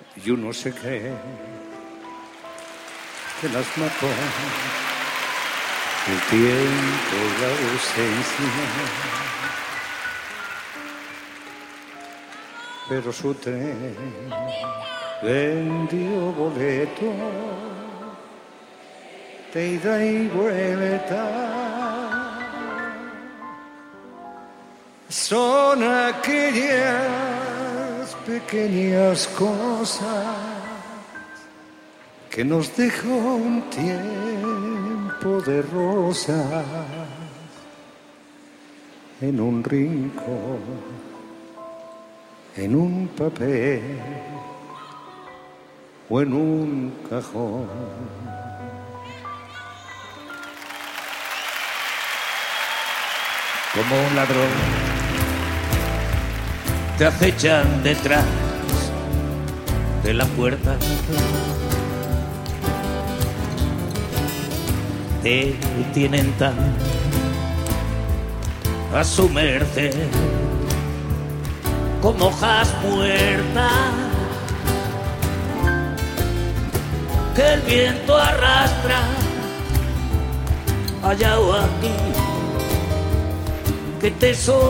y uno se cree que las mató el tiempo y la ausencia, pero su tren vendió boleto de ida y vuelta. Son aquellas pequeñas cosas que nos dejó un tiempo de rosas en un rincón, en un papel o en un cajón. Como un ladrón te acechan detrás de la puerta, te tienen tan a su merced como hojas muertas que el viento arrastra allá o aquí, que te